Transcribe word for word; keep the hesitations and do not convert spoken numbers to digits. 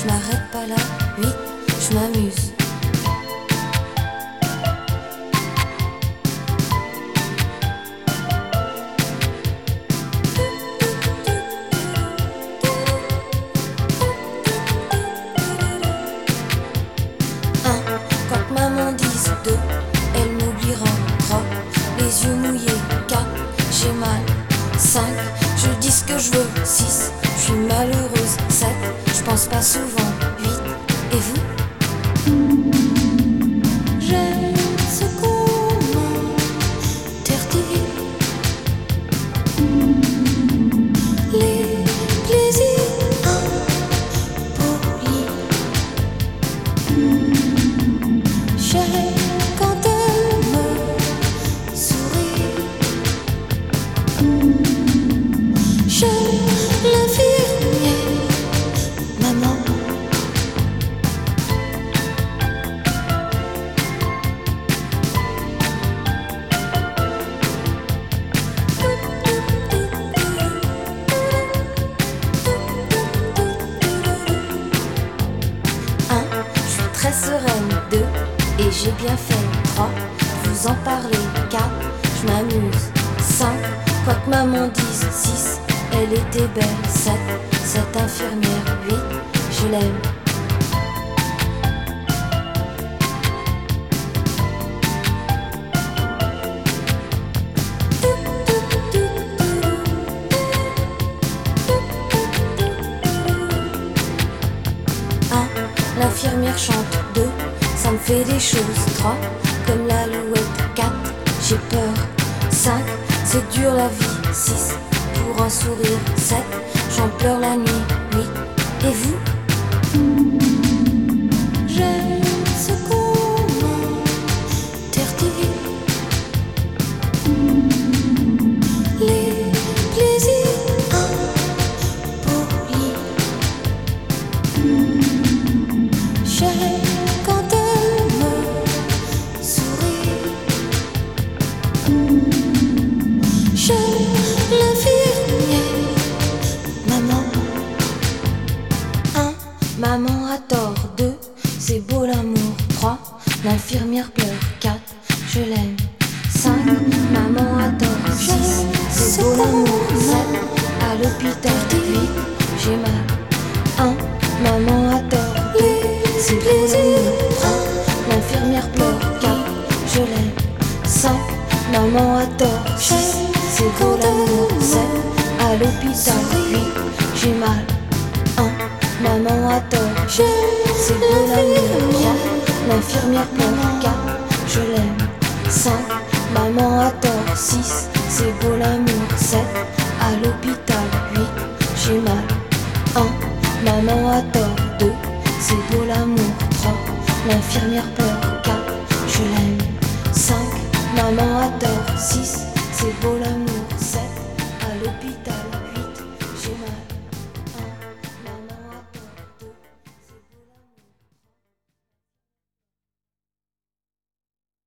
je m'arrête pas là. Huit, je m'amuse. Un, quand maman dise deux, elle m'oubliera. Trois, les yeux mouillés. Quatre, j'ai mal. Cinq, je dis ce que je veux. Six, je suis malheureuse. Sept, je pense pas souvent. Huit, et vous? J'aime ce qu'on m'interdit, les plaisirs impolis. J'aime quand elle me sourit. J'aime l'infirmière, maman. Un, je suis très sereine. Deux, et j'ai bien fait. Trois, vous en parlez. Quatre, je m'amuse. Cinq, quoi que maman dise. Six, elle était belle. Sept, cette infirmière. Huit, je l'aime. Un, l'infirmière chante. Deux, ça me fait des choses. Trois, comme l'alouette. Quatre, j'ai peur. Cinq, c'est dur la vie. Six, pour un sourire. Sept, j'en pleure la nuit. Huit, et vous? J'aime ce qu'on m'interdit, les plaisirs impolis. J'aime quand elle me sourit. J'aime l'infirmière, maman. Un, maman a tort. Deux, c'est beau l'amour. Trois, l'infirmière pleure. Quatre, je l'aime. Cinq, maman a tort. Six, c'est beau l'amour. Sept, à l'hôpital. Huit, j'ai mal. Un, maman a tort. Deux, c'est beau l'amour. Trois, l'infirmière pleure. Quatre, je l'aime. Cinq, maman a tort. Six, c'est beau l'amour. Sept, à l'hôpital. Huit, j'ai mal. Un, maman a tort. C'est beau l'amour. Trois, l'infirmière pleure. Quatre, je l'aime. Cinq, maman a tort. Six, c'est beau l'amour. Sept, à l'hôpital. Huit, j'ai mal. Un, maman a tort. Deux, c'est beau l'amour. Trois, l'infirmière pleure. Quatre, je l'aime. Cinq, maman a tort. Six, c'est beau l'amour. Sept, à l'hôpital.